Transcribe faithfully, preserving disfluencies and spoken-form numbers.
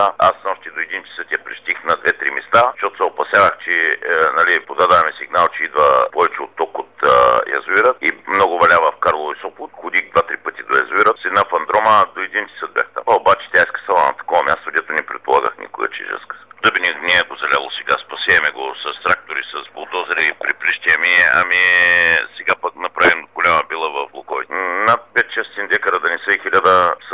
вода. Аз нощи до един часа тя прищих на две-три места, защото се опасявах, че е, нали, подадаваме сигнал, че идва повече от ток от е, язовира и много валява в Карлово и Сопот. Ходих два-три пъти до язовира. С една фандрома до един часа бях там. Обаче тя е скъсала на такова място, дето не предполагах никога, че ще скъса. Дъби не, не е го заляло сега, спасиеме го с трактори, с булдозери, приприщями, ами сега пък направим голяма била в Луковит. Над пет-шест декара, да не са и хиляда,